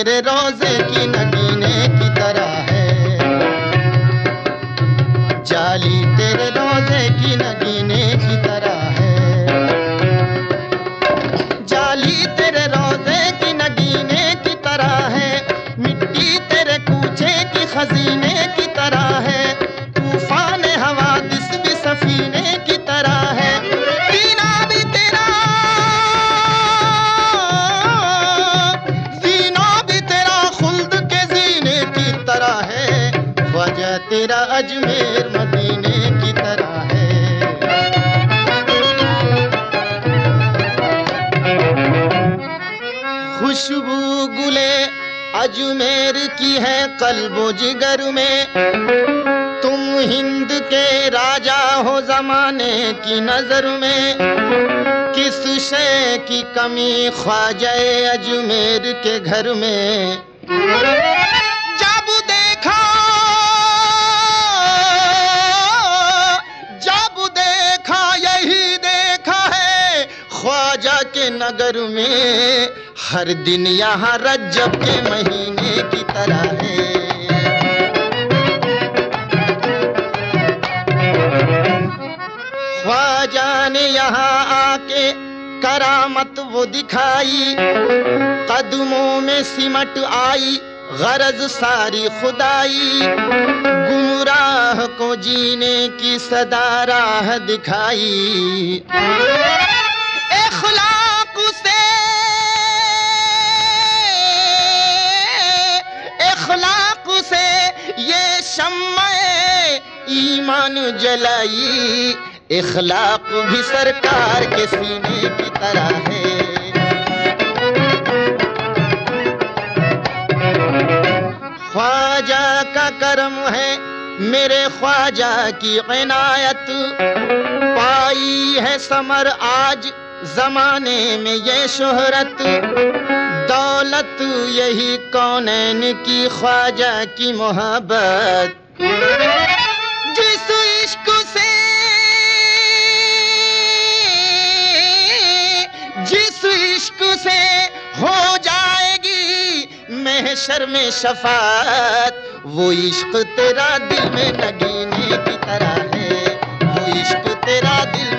तेरे रोजे की नगीने की तरह है, जाली तेरे रोजे की नगीने की तरह है, जाली तेरे रोजे की नगीने की तरह है, मिट्टी तेरे कूचे की खजीने की तरह है, तूफान हवादिस भी सफीने की तरह है, जीना भी तेरा, जीना भी तेरा खुल्द के जीने की तरह है, ख्वाजा तेरा अजमेर मदीने की तरह है। खुशबू गुले अजमेर की है कल्बो जिगर में, तुम हिंद के राजा हो जमाने की नजर में, किस शय की कमी ख्वाजा अजमेर के घर में, जब देखा, जब देखा यही देखा है ख्वाजा के नगर में, हर दिन यहाँ रज्जब के महीने की तरह है। ख्वाजा ने यहाँ आके करामत वो दिखाई, कदमों में सिमट आई गरज सारी खुदाई, गुमराह को जीने की सदा राह दिखाई, इखलाक से, इखलाक से ये शम्मे ईमान जलाई, इखलाक भी सरकार के सीने की तरह है। ख्वाजा का करम है मेरे ख्वाजा की इनायत, पाई है समर आज जमाने में ये शोहरत, दौलत यही कौनैन की ख्वाजा की मोहब्बत, जिस इश्क से, जिस इश्क से हो जाएगी महशर में शफात, वो इश्क तेरा दिल में नगीने की तरह है, वो इश्क तेरा दिल